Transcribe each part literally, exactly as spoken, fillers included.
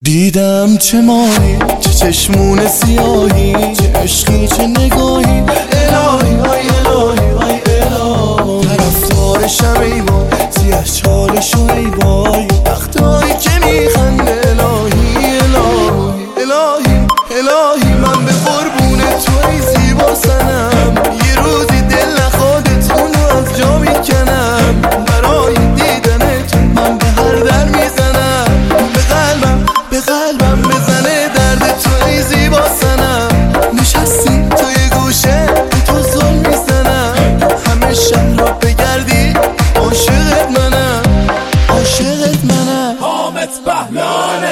دیدم چه ماهی، چه چشمون سیاهی، چه عشقی چه نگاهی. الهی های الهی های الهی، طرفدارشم ای وای، سیاه چالشو ای وای، وقتایی که میخنده. الهی الهی الهی الهی، من به قربون تو ای زیبا سنم، یه روزی دل نخوادتون رو از جا میکنم. برای دیدنتون من به هر در میزنم، به قلبم به قلبم بزنه درد تو ای زیبا سنم. نشستی توی گوشه به تو زل میزنم، همه شهر را بگردی عاشقت منم، عاشقت منم. حامد بهلانه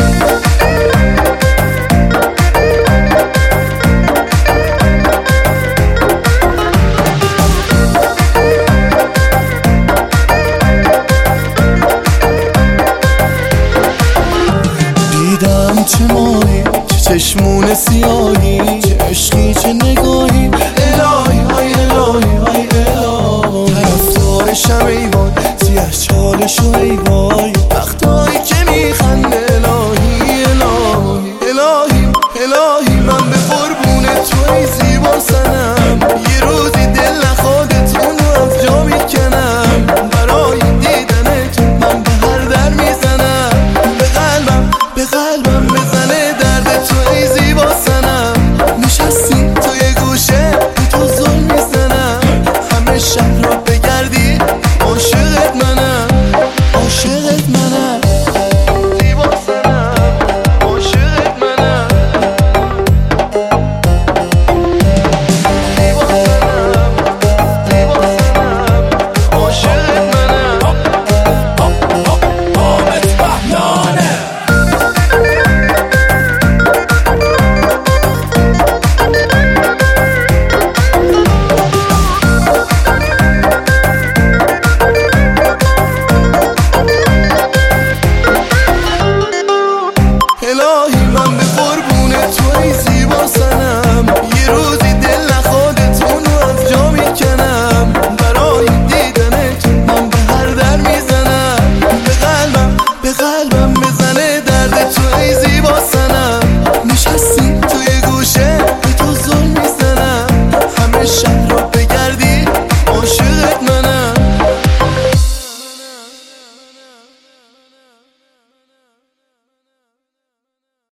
دیدم چه ماهی، چه چشمون سیاهی، چه عشقی چه نگاهی. الهی های الهی های الهی، طرفدارشم ای وای، سیاه چالشو ای وای،